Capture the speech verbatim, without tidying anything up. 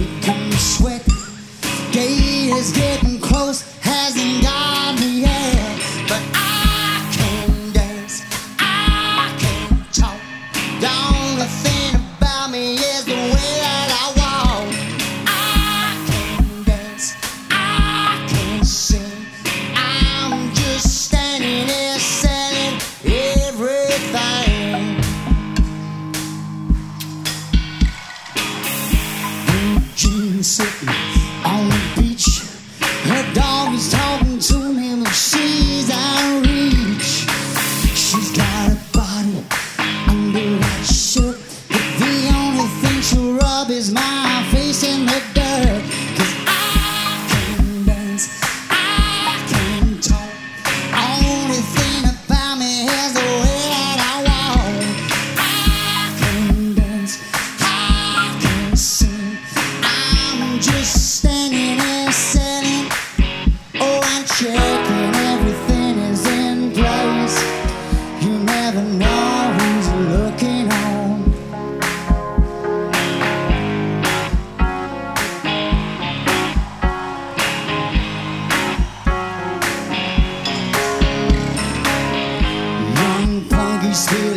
making me sweat. Day is getting close, hasn't got me yet. But I can dance, I can talk. The only thing about me is the way that I walk. I can dance, I can sing. I'm just standing there selling everything. Jeans sitting on the beach, her dog is talking to me, but she's out of reach. She's got a body under that shirt, but the only thing she'll rub is my face in the dirt. 'Cause I can dance, I can talk. Only thing about me is the way that I walk. I can dance, I can sing. I'm just standing there selling. Oh, I'm checking everything is in place. You never know who's looking on. Young punkies feel